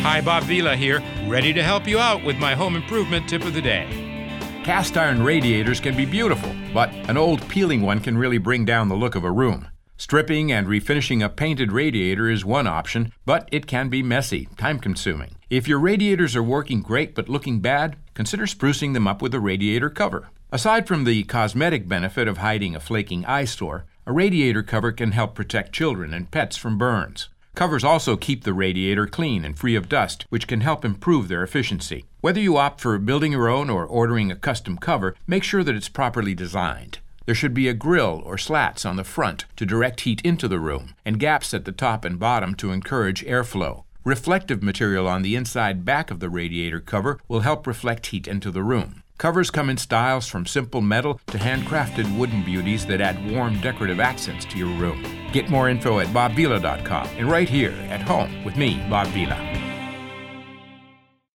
Hi, Bob Vila here, ready to help you out with my home improvement tip of the day. Cast iron radiators can be beautiful, but an old peeling one can really bring down the look of a room. Stripping and refinishing a painted radiator is one option, but it can be messy, time-consuming. If your radiators are working great but looking bad, consider sprucing them up with a radiator cover. Aside from the cosmetic benefit of hiding a flaking eyesore, a radiator cover can help protect children and pets from burns. Covers also keep the radiator clean and free of dust, which can help improve their efficiency. Whether you opt for building your own or ordering a custom cover, make sure that it's properly designed. There should be a grill or slats on the front to direct heat into the room, and gaps at the top and bottom to encourage airflow. Reflective material on the inside back of the radiator cover will help reflect heat into the room. Covers come in styles from simple metal to handcrafted wooden beauties that add warm decorative accents to your room. Get more info at bobvila.com and right here at home with me, Bob Vila.